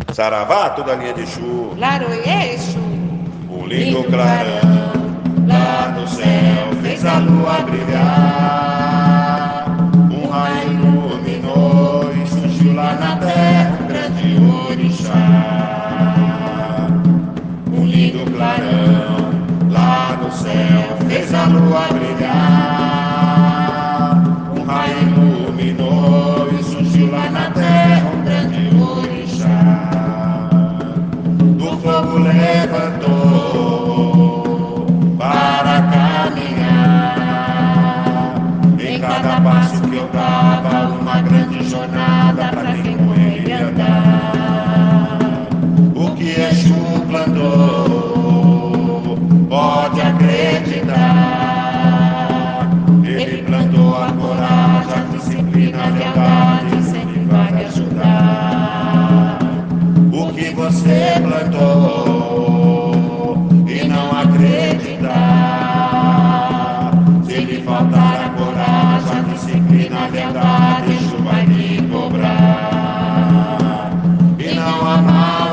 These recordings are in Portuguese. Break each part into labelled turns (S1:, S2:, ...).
S1: Saravá, toda linha de Exu.
S2: Laroie, Exu.
S1: Um lindo clarão lá no céu fez a lua brilhar. Um raio iluminou e surgiu lá na terra um grande orixá. Um lindo clarão lá no céu fez a lua brilhar. Um raio iluminou e surgiu lá na terra um grande orixá. Do fogo levantou para caminhar. Em cada passo que eu dava, uma grande jornada para quem com ele andar. O que Exu plantou, pode acreditar. Ele plantou a coragem, a disciplina, a lealdade, sempre vai ajudar. O que você plantou e não acreditar. Se lhe faltar a coragem, a disciplina, a lealdade, Exu vai lhe cobrar. E não há mal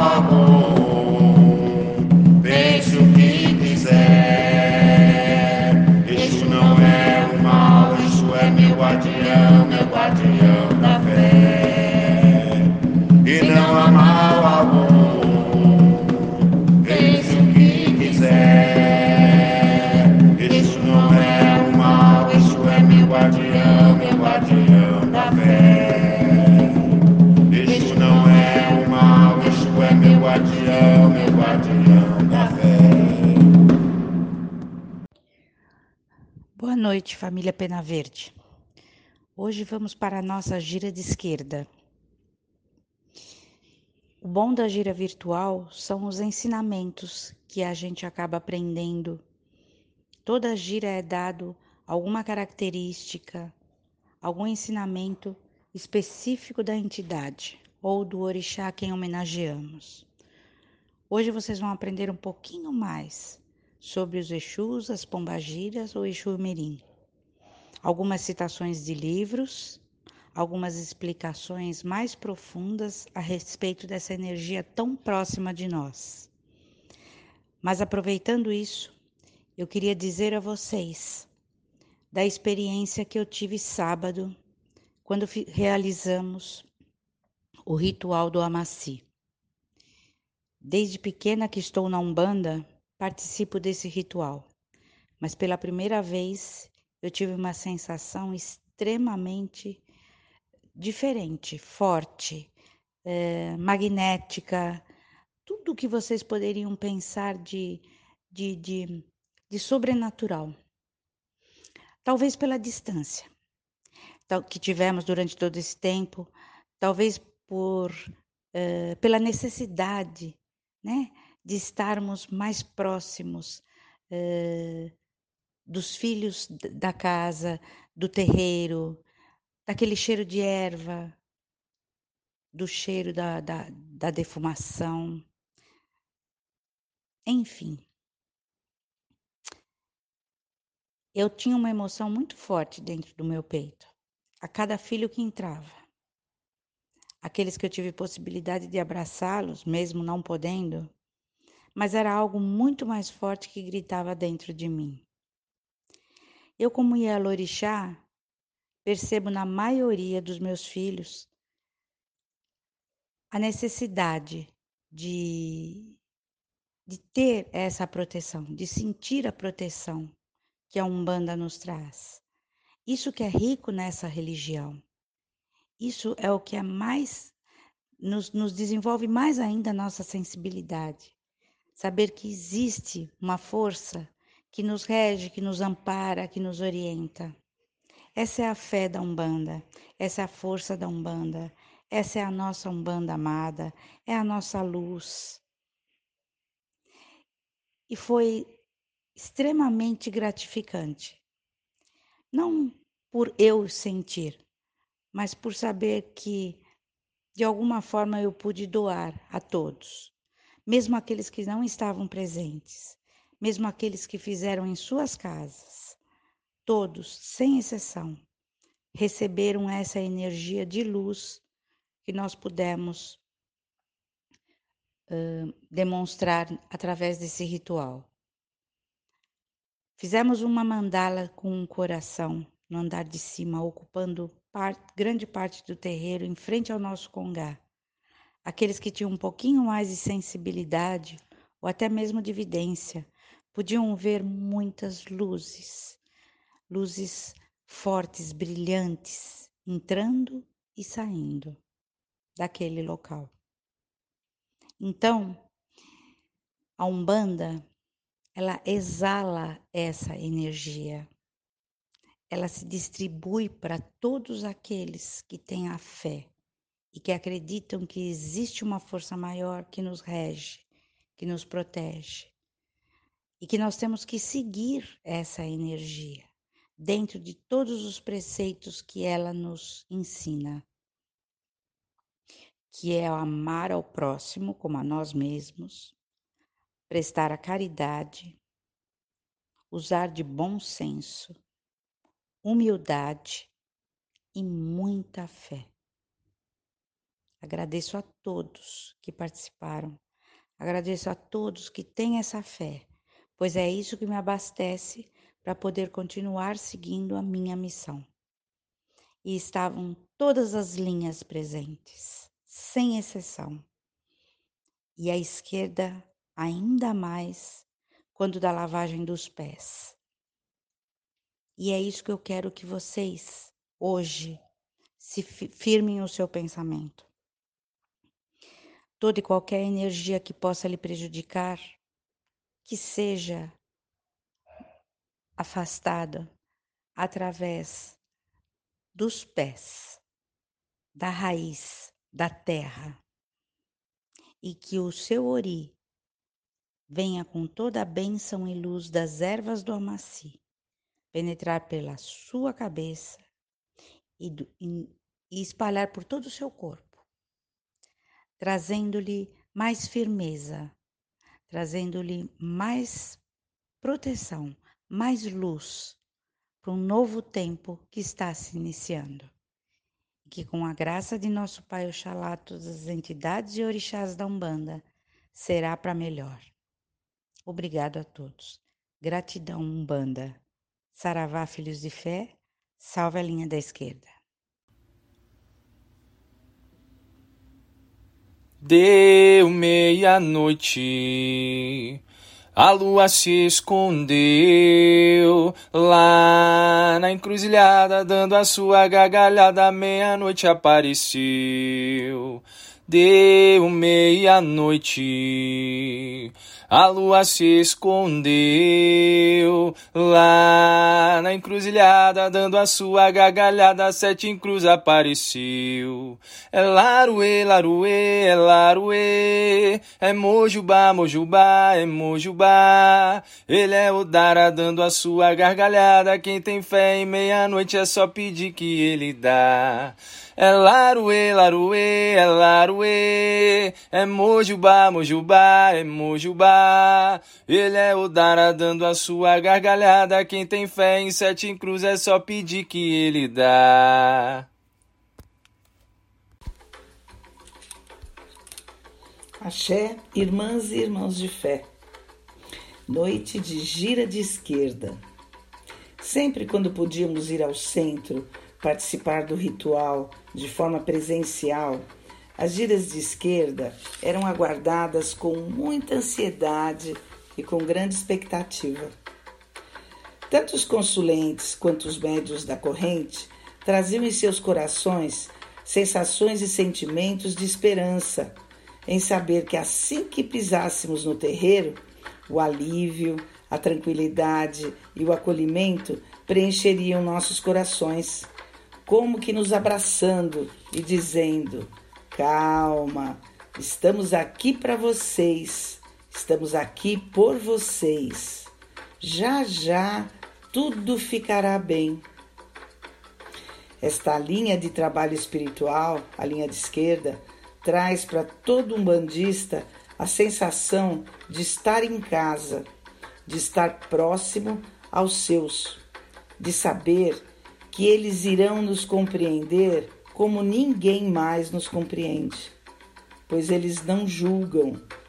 S1: algum, pense o que quiser. Exu não é o mal, Exu é meu guardião da fé. E não há mal algum, pense o que quiser. Exu não é o mal, Exu é meu guardião da fé. Exu não é o mal, Exu é meu guardião da fé.
S2: Boa noite, família Pena Verde. Hoje vamos para a nossa gira de esquerda. O bom da gira virtual são os ensinamentos que a gente acaba aprendendo. Toda gira é dado alguma característica, algum ensinamento específico da entidade ou do orixá a quem homenageamos. Hoje vocês vão aprender um pouquinho mais sobre os Exus, as pombagiras ou Exu Mirim. Algumas citações de livros, algumas explicações mais profundas a respeito dessa energia tão próxima de nós. Mas aproveitando isso, eu queria dizer a vocês da experiência que eu tive sábado, quando realizamos o ritual do Amaci. Desde pequena que estou na Umbanda, participo desse ritual, mas pela primeira vez eu tive uma sensação extremamente diferente, forte, magnética, tudo o que vocês poderiam pensar de sobrenatural. Talvez pela distância que tivemos durante todo esse tempo, talvez pela necessidade, né, de estarmos mais próximos dos filhos da casa, do terreiro, daquele cheiro de erva, do cheiro da defumação, enfim. Eu tinha uma emoção muito forte dentro do meu peito, a cada filho que entrava. Aqueles que eu tive possibilidade de abraçá-los, mesmo não podendo, mas era algo muito mais forte que gritava dentro de mim. Eu, como Ialorixá, percebo na maioria dos meus filhos a necessidade de ter essa proteção, de sentir a proteção que a Umbanda nos traz. Isso que é rico nessa religião. Isso é o que é mais nos desenvolve mais ainda a nossa sensibilidade. Saber que existe uma força que nos rege, que nos ampara, que nos orienta. Essa é a fé da Umbanda, essa é a força da Umbanda, essa é a nossa Umbanda amada, é a nossa luz. E foi extremamente gratificante. Não por eu sentir, mas por saber que, de alguma forma, eu pude doar a todos, mesmo aqueles que não estavam presentes, mesmo aqueles que fizeram em suas casas. Todos, sem exceção, receberam essa energia de luz que nós pudemos demonstrar através desse ritual. Fizemos uma mandala com um coração no andar de cima, ocupando grande parte do terreiro em frente ao nosso congá. Aqueles que tinham um pouquinho mais de sensibilidade ou até mesmo de vidência podiam ver muitas luzes fortes, brilhantes, entrando e saindo daquele local. Então, a Umbanda, ela exala essa energia. Ela se distribui para todos aqueles que têm a fé e que acreditam que existe uma força maior que nos rege, que nos protege. E que nós temos que seguir essa energia dentro de todos os preceitos que ela nos ensina, que é amar ao próximo como a nós mesmos, prestar a caridade, usar de bom senso, humildade e muita fé. Agradeço a todos que participaram, agradeço a todos que têm essa fé, pois é isso que me abastece para poder continuar seguindo a minha missão. E estavam todas as linhas presentes, sem exceção. E a esquerda ainda mais quando da lavagem dos pés. E é isso que eu quero que vocês, hoje, se firmem o seu pensamento. Toda e qualquer energia que possa lhe prejudicar, que seja afastada através dos pés, da raiz, da terra, e que o seu ori venha com toda a bênção e luz das ervas do Amaci, penetrar pela sua cabeça e espalhar por todo o seu corpo, trazendo-lhe mais firmeza, trazendo-lhe mais proteção, mais luz para um novo tempo que está se iniciando. E que com a graça de nosso Pai Oxalá, todas as entidades e orixás da Umbanda, será para melhor. Obrigado a todos. Gratidão, Umbanda. Saravá, filhos de fé. Salve a linha da esquerda.
S3: Deu meia-noite, a lua se escondeu lá na encruzilhada, dando a sua gargalhada, meia-noite apareceu. Deu meia-noite, a lua se escondeu lá na encruzilhada, dando a sua gargalhada, sete em cruz apareceu. É laruê, laruê, é laruê, é mojubá, mojubá, é mojubá. Ele é o Dara dando a sua gargalhada, quem tem fé em meia-noite é só pedir que ele dá. É laruê, laruê, é laruê, é mojubá, mojubá, é mojubá. Ele é o Dara dando a sua gargalhada, quem tem fé em sete em cruz é só pedir que ele dá.
S4: Axé, irmãs e irmãos de fé. Noite de gira de esquerda. Sempre quando podíamos ir ao centro, participar do ritual de forma presencial, as giras de esquerda eram aguardadas com muita ansiedade e com grande expectativa. Tanto os consulentes quanto os médiuns da corrente traziam em seus corações sensações e sentimentos de esperança, em saber que assim que pisássemos no terreiro, o alívio, a tranquilidade e o acolhimento preencheriam nossos corações, como que nos abraçando e dizendo: calma, estamos aqui para vocês, estamos aqui por vocês. Já já tudo ficará bem. Esta linha de trabalho espiritual, a linha de esquerda, traz para todo umbandista a sensação de estar em casa, de estar próximo aos seus, de saber que eles irão nos compreender como ninguém mais nos compreende, pois eles não julgam,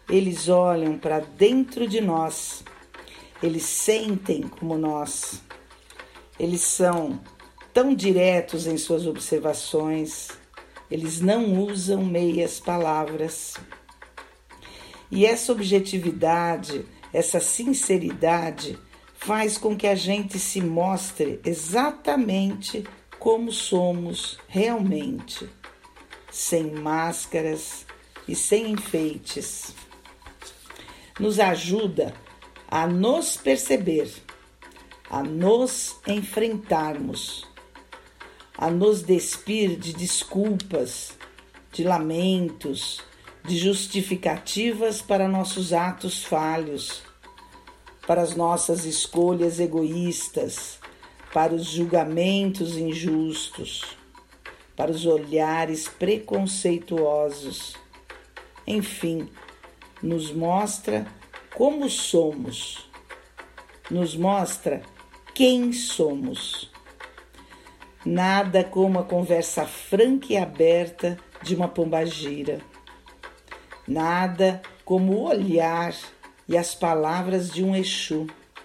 S4: Eles olham para dentro de nós. Eles sentem como nós. Eles são tão diretos em suas observações. Eles não usam meias palavras. E essa objetividade, essa sinceridade, faz com que a gente se mostre exatamente como somos realmente, sem máscaras e sem enfeites. Nos ajuda a nos perceber, a nos enfrentarmos, a nos despir de desculpas, de lamentos, de justificativas para nossos atos falhos, para as nossas escolhas egoístas, para os julgamentos injustos, para os olhares preconceituosos. Enfim, nos mostra como somos, nos mostra quem somos. Nada como a conversa franca e aberta de uma pombagira. Nada como o olhar e as palavras de um Exu.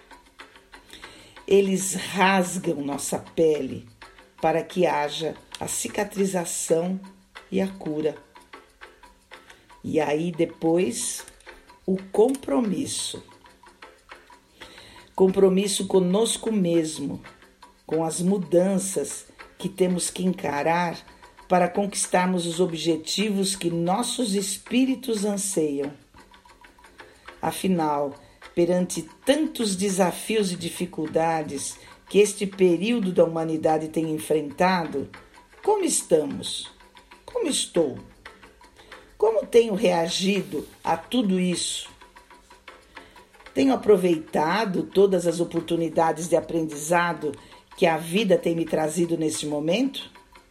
S4: Eles rasgam nossa pele para que haja a cicatrização e a cura. E aí depois o compromisso. Compromisso conosco mesmo, com as mudanças que temos que encarar para conquistarmos os objetivos que nossos espíritos anseiam. Afinal, perante tantos desafios e dificuldades que este período da humanidade tem enfrentado, como estamos? Como estou? Como tenho reagido a tudo isso? Tenho aproveitado todas as oportunidades de aprendizado que a vida tem me trazido neste momento?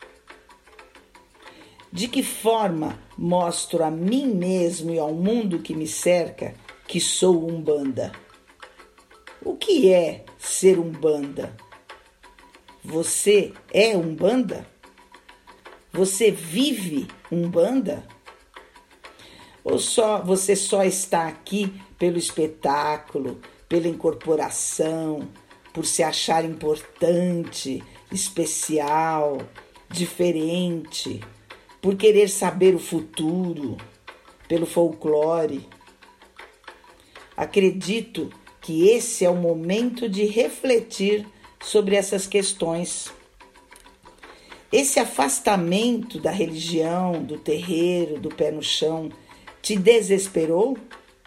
S4: De que forma mostro a mim mesmo e ao mundo que me cerca que sou Umbanda? O que é ser Umbanda? Você é Umbanda? Você vive Umbanda? Ou você só está aqui pelo espetáculo, pela incorporação, por se achar importante, especial, diferente, por querer saber o futuro, pelo folclore? Acredito que esse é o momento de refletir sobre essas questões. Esse afastamento da religião, do terreiro, do pé no chão, te desesperou?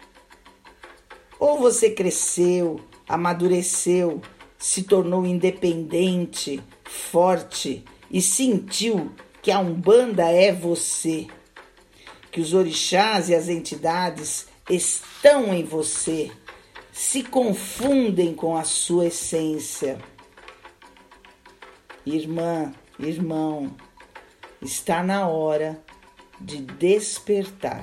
S4: Ou você cresceu, amadureceu, se tornou independente, forte e sentiu que a Umbanda é você, que os orixás e as entidades estão em você, se confundem com a sua essência? Irmã, irmão, está na hora de despertar.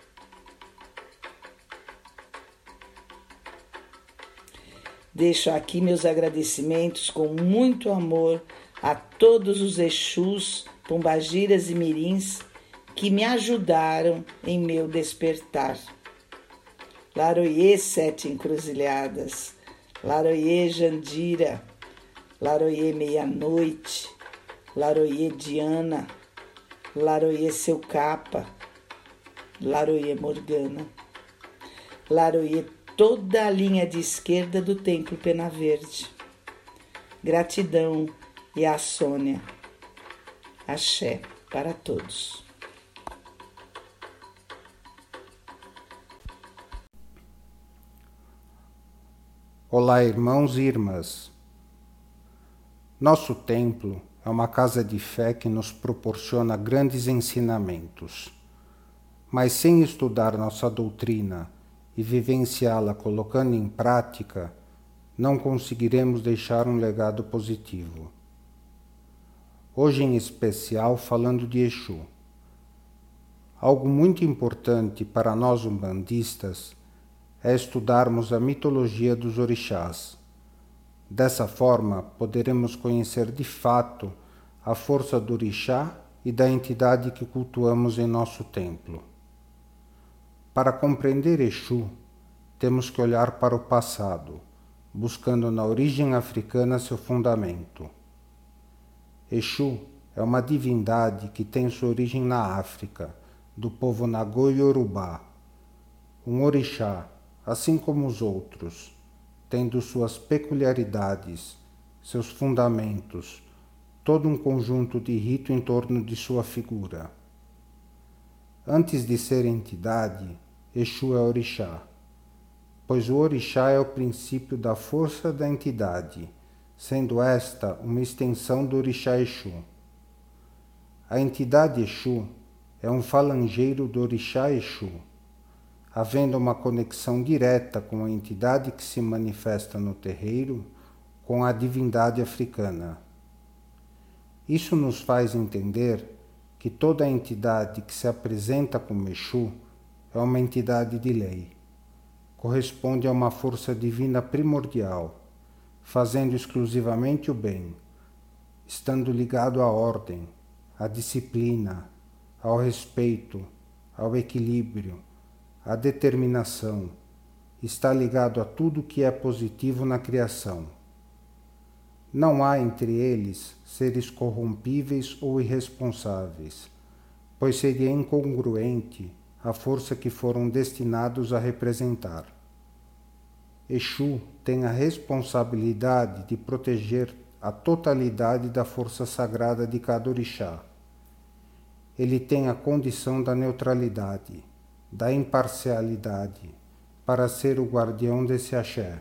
S4: Deixo aqui meus agradecimentos com muito amor a todos os Exus, pombagiras e mirins que me ajudaram em meu despertar. Laroiê Sete Encruzilhadas, Laroiê Jandira, Laroiê Meia-Noite, Laroiê Diana, Laroiê Seu Capa, Laroiê Morgana, Laroiê toda a linha de esquerda do Templo Pena Verde. Gratidão e a Sônia. Axé para todos.
S5: Olá, irmãos e irmãs. Nosso templo é uma casa de fé que nos proporciona grandes ensinamentos. Mas sem estudar nossa doutrina e vivenciá-la colocando em prática, não conseguiremos deixar um legado positivo. Hoje, em especial, falando de Exu. Algo muito importante para nós umbandistas é estudarmos a mitologia dos orixás. Dessa forma, poderemos conhecer de fato a força do orixá e da entidade que cultuamos em nosso templo. Para compreender Exu, temos que olhar para o passado, buscando na origem africana seu fundamento. Exu é uma divindade que tem sua origem na África, do povo Nagô e Yorubá. Um orixá, assim como os outros, tendo suas peculiaridades, seus fundamentos, todo um conjunto de rito em torno de sua figura. Antes de ser entidade, Exu é orixá, pois o orixá é o princípio da força da entidade, sendo esta uma extensão do orixá Exu. A entidade Exu é um falangeiro do orixá Exu, havendo uma conexão direta com a entidade que se manifesta no terreiro com a divindade africana. Isso nos faz entender que toda entidade que se apresenta como Exu é uma entidade de lei, corresponde a uma força divina primordial, fazendo exclusivamente o bem, estando ligado à ordem, à disciplina, ao respeito, ao equilíbrio, à determinação, está ligado a tudo que é positivo na criação. Não há entre eles seres corrompíveis ou irresponsáveis, pois seria incongruente a força que foram destinados a representar. Exu tem a responsabilidade de proteger a totalidade da força sagrada de cada orixá. Ele tem a condição da neutralidade, da imparcialidade, para ser o guardião desse axé.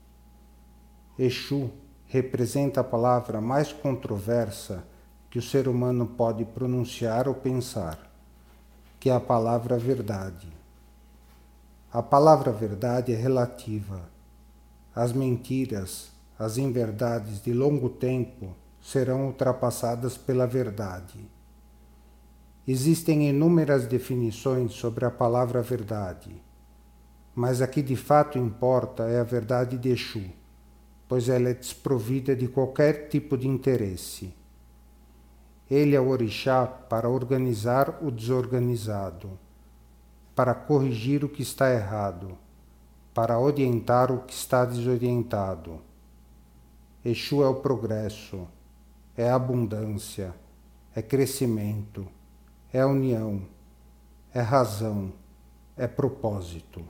S5: Exu representa a palavra mais controversa que o ser humano pode pronunciar ou pensar, que é a palavra verdade. A palavra verdade é relativa. As mentiras, as inverdades de longo tempo serão ultrapassadas pela verdade. Existem inúmeras definições sobre a palavra verdade, mas a que de fato importa é a verdade de Exu, pois ela é desprovida de qualquer tipo de interesse. Ele é o orixá para organizar o desorganizado, para corrigir o que está errado, para orientar o que está desorientado. Exu é o progresso, é a abundância, é crescimento, é união, é razão, é propósito.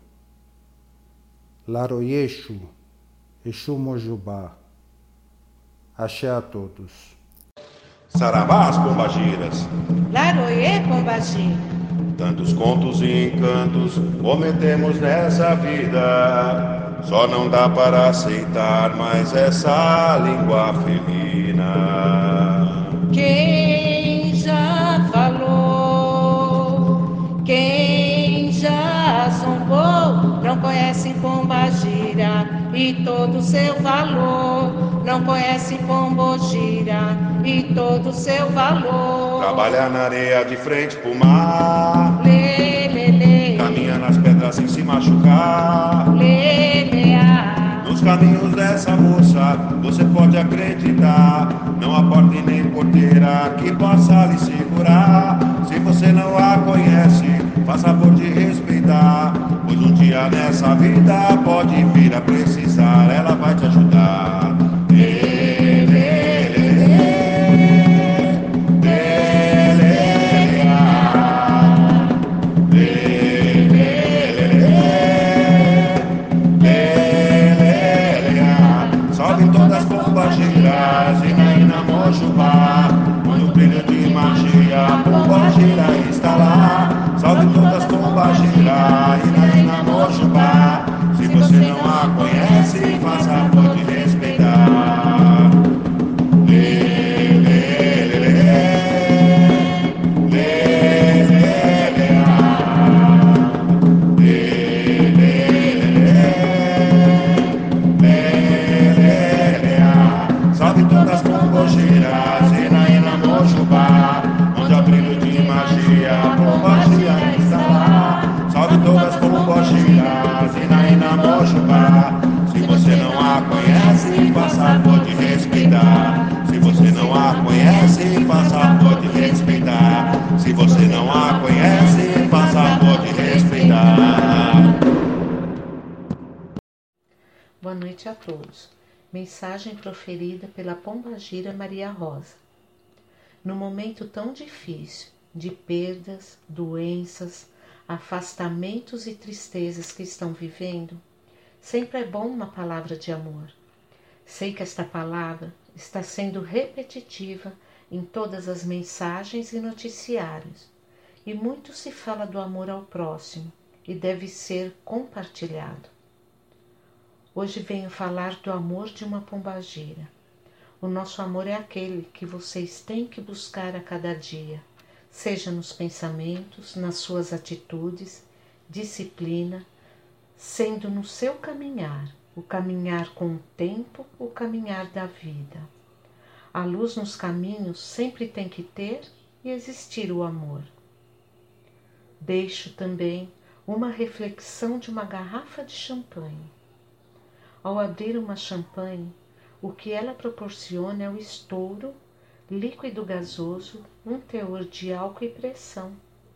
S5: Laroyexu, Exu Mojubá. Axé a todos.
S1: Saravás, pombagiras,
S6: Laroê, Pombagira.
S1: tantos contos e encantos cometemos nessa vida. Só não dá para aceitar mais essa língua felina.
S6: Quem já falou, quem já zombou, não conhece Pombagira e todo o seu valor. Não conhece Pombogira e todo o seu valor.
S1: Trabalhar na areia de frente pro mar,
S6: Lê, lê, lê.
S1: caminha nas pedras sem se machucar.
S6: Lê, lê, ah.
S1: Nos caminhos dessa moça, você pode acreditar. Não há porta e nem porteira que possa lhe segurar. Se você não a conhece, faça favor de respeitar, pois um dia nessa vida pode vir a precisar. Ela vai te ajudar. Lê, lê, lê, lê. Lê, lê, lê, ah. Lê, lê, lê, lê. Lê, lê, lê, ah. Salve todas as pombagiras e na Mojubá, onde o brilho de magia a pombagira está lá. Salve todas as pombagiras e na Mojubá. Se você não a conhece, faça favor de respeitar. Lê, lê, lê, lê. Lê, lê, lê, ah.
S6: noite a todos. Mensagem proferida pela Pombagira Maria Rosa. No momento tão difícil de perdas, doenças, afastamentos e tristezas que estão vivendo, sempre é bom uma palavra de amor. Sei que esta palavra está sendo repetitiva em todas as mensagens e noticiários, e muito se fala do amor ao próximo e deve ser compartilhado. Hoje venho falar do amor de uma pombagira. O nosso amor é aquele que vocês têm que buscar a cada dia, seja nos pensamentos, nas suas atitudes, disciplina, sendo no seu caminhar, o caminhar com o tempo, o caminhar da vida. A luz nos caminhos sempre tem que ter e existir o amor. Deixo também uma reflexão de uma garrafa de champanhe. Ao abrir uma champanhe, o que ela proporciona é o estouro, líquido gasoso, um teor de álcool e pressão.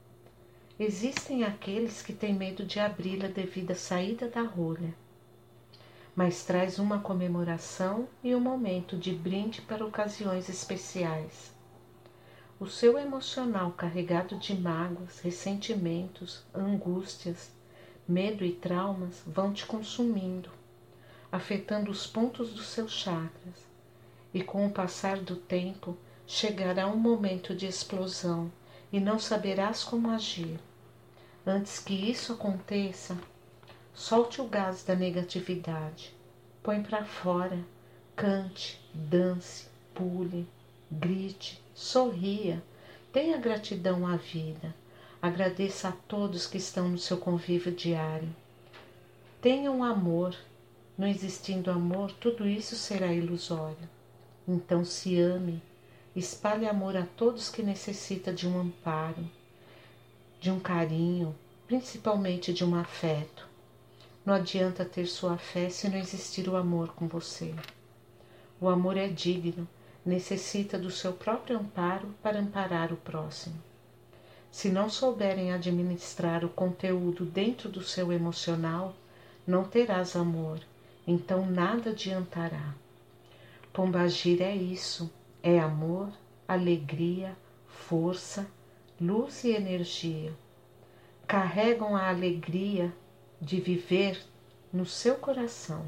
S6: Existem aqueles que têm medo de abri-la devido à saída da rolha, mas traz uma comemoração e um momento de brinde para ocasiões especiais. O seu emocional carregado de mágoas, ressentimentos, angústias, medo e traumas vão te consumindo, afetando os pontos dos seus chakras, e com o passar do tempo chegará um momento de explosão e não saberás como agir. Antes que isso aconteça, solte o gás da negatividade, põe para fora, cante, dance, pule, grite, sorria, tenha gratidão à vida, agradeça a todos que estão no seu convívio diário. Tenha um amor. Não existindo amor, tudo isso será ilusório. Então se ame, espalhe amor a todos que necessitam de um amparo, de um carinho, principalmente de um afeto. Não adianta ter sua fé se não existir o amor com você. O amor é digno, necessita do seu próprio amparo para amparar o próximo. Se não souberem administrar o conteúdo dentro do seu emocional, não terás amor. Então nada adiantará. Pombagira é isso, é amor, alegria, força, luz e energia. Carregam a alegria de viver no seu coração.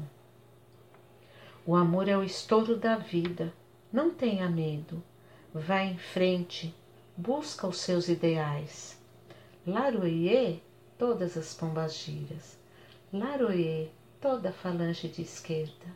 S6: O amor é o estouro da vida, não tenha medo, vá em frente, busca os seus ideais. Laroie, todas as pombagiras. Laroie, toda a falange de esquerda.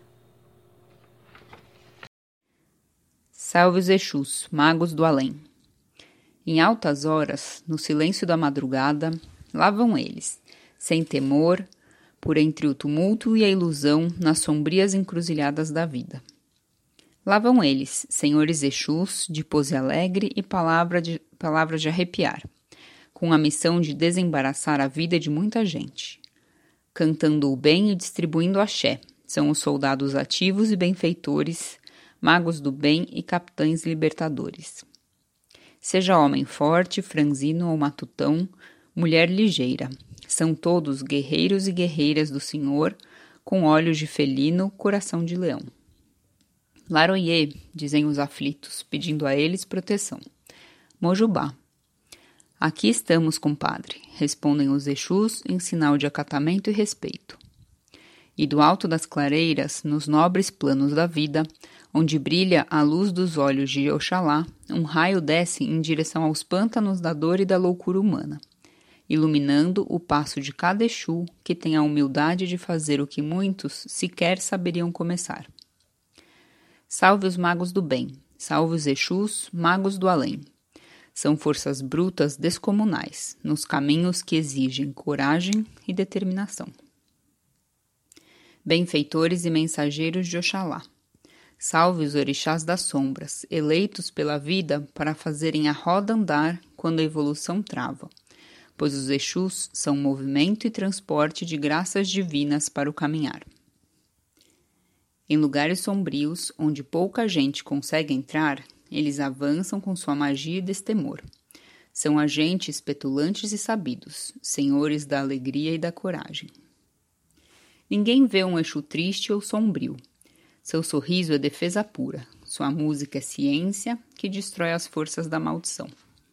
S7: Salve os Exus, magos do além. Em altas horas, no silêncio da madrugada, lá vão eles, sem temor, por entre o tumulto e a ilusão nas sombrias encruzilhadas da vida. Lá vão eles, senhores Exus, de pose alegre e palavra de arrepiar, com a missão de desembaraçar a vida de muita gente. Cantando o bem e distribuindo axé, são os soldados ativos e benfeitores, magos do bem e capitães libertadores. Seja homem forte, franzino ou matutão, mulher ligeira, são todos guerreiros e guerreiras do Senhor, com olhos de felino, coração de leão. Laroie, dizem os aflitos, pedindo a eles proteção. Mojubá. Aqui estamos, compadre, respondem os Exus em sinal de acatamento e respeito. E do alto das clareiras, nos nobres planos da vida, onde brilha a luz dos olhos de Oxalá, um raio desce em direção aos pântanos da dor e da loucura humana, iluminando o passo de cada Exu que tem a humildade de fazer o que muitos sequer saberiam começar. Salve os magos do bem, salve os Exus, magos do além. São forças brutas descomunais, nos caminhos que exigem coragem e determinação. Benfeitores e mensageiros de Oxalá. Salve os orixás das sombras, eleitos pela vida para fazerem a roda andar quando a evolução trava, pois os Exus são movimento e transporte de graças divinas para o caminhar. Em lugares sombrios, onde pouca gente consegue entrar, eles avançam com sua magia e destemor. São agentes petulantes e sabidos, senhores da alegria e da coragem. Ninguém vê um Exu triste ou sombrio. Seu sorriso é defesa pura. Sua música é ciência que destrói as forças da maldição.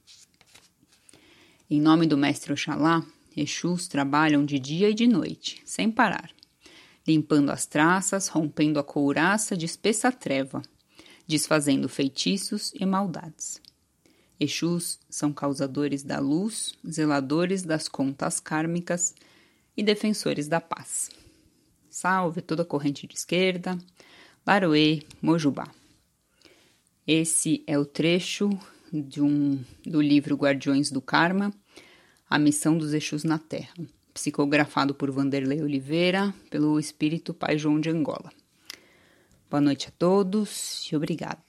S7: Em nome do mestre Oxalá, Exus trabalham de dia e de noite, sem parar, limpando as traças, rompendo a couraça de espessa treva, desfazendo feitiços e maldades. Exus são causadores da luz, zeladores das contas kármicas e defensores da paz. Salve toda a corrente de esquerda, Laroê, Mojubá. Esse é o trecho do livro Guardiões do Karma, A Missão dos Exus na Terra, psicografado por Vanderlei Oliveira, pelo Espírito Pai João de Angola. Boa noite a todos e obrigada.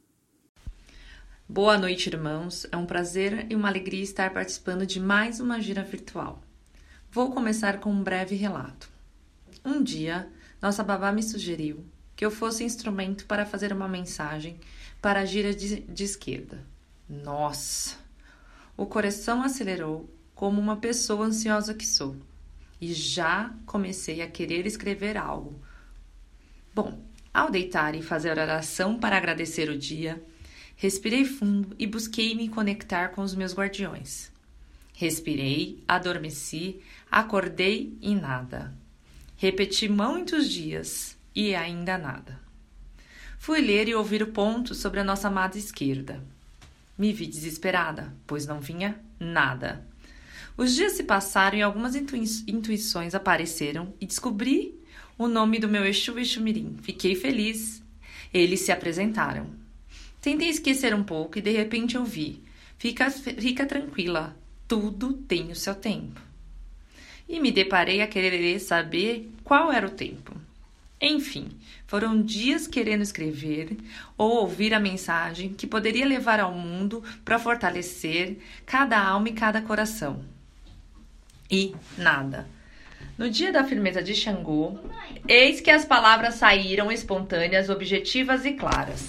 S8: Boa noite, irmãos. É um prazer e uma alegria estar participando de mais uma gira virtual. Vou começar com um breve relato. Um dia, nossa babá me sugeriu que eu fosse instrumento para fazer uma mensagem para a gira de esquerda. Nossa! O coração acelerou como uma pessoa ansiosa que sou e já comecei a querer escrever algo. Bom, ao deitar e fazer oração para agradecer o dia, respirei fundo e busquei me conectar com os meus guardiões. Respirei, adormeci, acordei e nada. Repeti muitos dias e ainda nada. Fui ler e ouvir o ponto sobre a nossa amada esquerda. Me vi desesperada, pois não vinha nada. Os dias se passaram e algumas intuições apareceram e descobri o nome do meu Exu Exumirim. Fiquei feliz. Eles se apresentaram. Tentei esquecer um pouco e de repente eu vi. Fica tranquila, tudo tem o seu tempo. E me deparei a querer saber qual era o tempo. Enfim, foram dias querendo escrever ou ouvir a mensagem que poderia levar ao mundo para fortalecer cada alma e cada coração. E nada. No dia da firmeza de Xangô, eis que as palavras saíram espontâneas, objetivas e claras.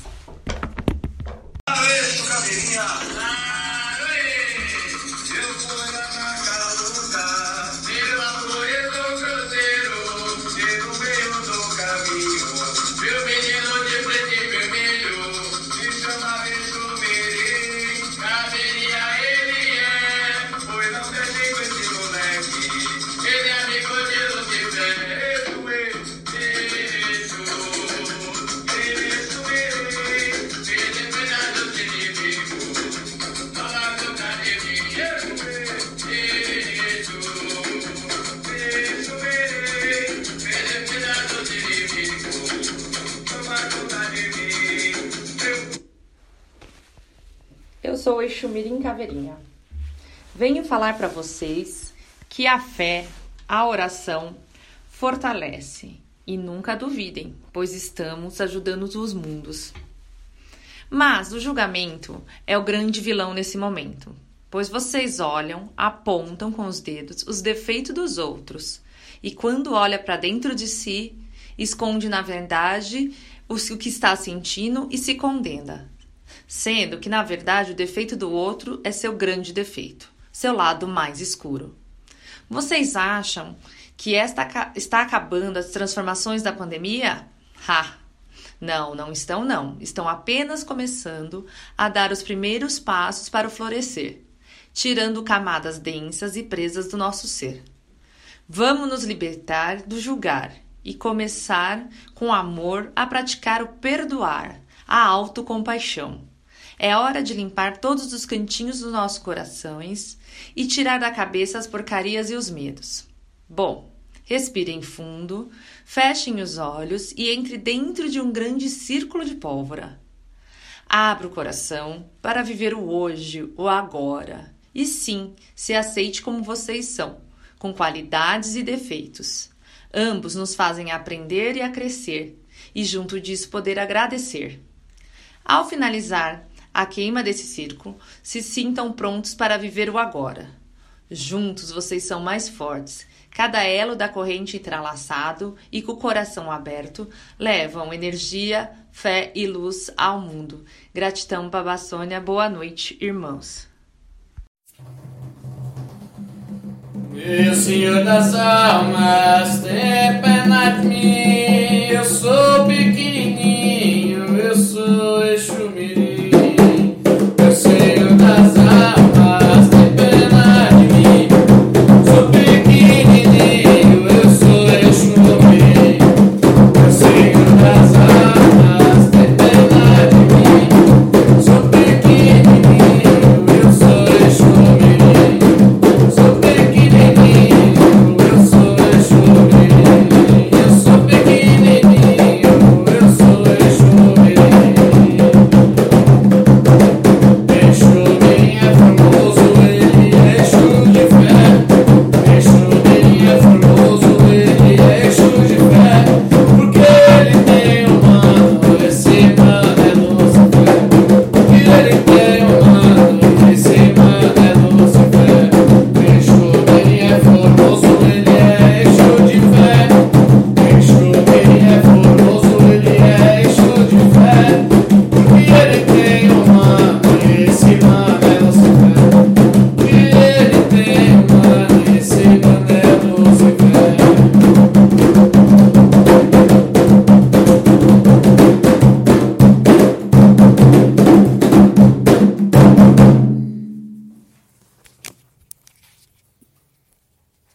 S8: Eu sou o Exumirim Caveirinha. Venho falar para vocês que a fé, a oração, fortalece. E nunca duvidem, pois estamos ajudando os mundos. Mas o julgamento é o grande vilão nesse momento, pois vocês olham, apontam com os dedos os defeitos dos outros. E quando olha para dentro de si, esconde na verdade o que está sentindo e se condena. Sendo que, na verdade, o defeito do outro é seu grande defeito, seu lado mais escuro. Vocês acham que está acabando as transformações da pandemia? Não estão não. Estão apenas começando a dar os primeiros passos para o florescer, tirando camadas densas e presas do nosso ser. Vamos nos libertar do julgar e começar com amor a praticar o perdoar, a autocompaixão. É hora de limpar todos os cantinhos dos nossos corações e tirar da cabeça as porcarias e os medos. Bom, respirem fundo, fechem os olhos e entre dentro de um grande círculo de pólvora. Abra o coração para viver o hoje, o agora. E sim, se aceite como vocês são, com qualidades e defeitos. Ambos nos fazem aprender e a crescer, e junto disso poder agradecer. Ao finalizar a queima desse círculo, se sintam prontos para viver o agora. Juntos vocês são mais fortes. Cada elo da corrente entrelaçado e com o coração aberto levam energia, fé e luz ao mundo. Gratidão, Babá Sônia. Boa noite, irmãos.
S3: Meu Senhor das almas, tem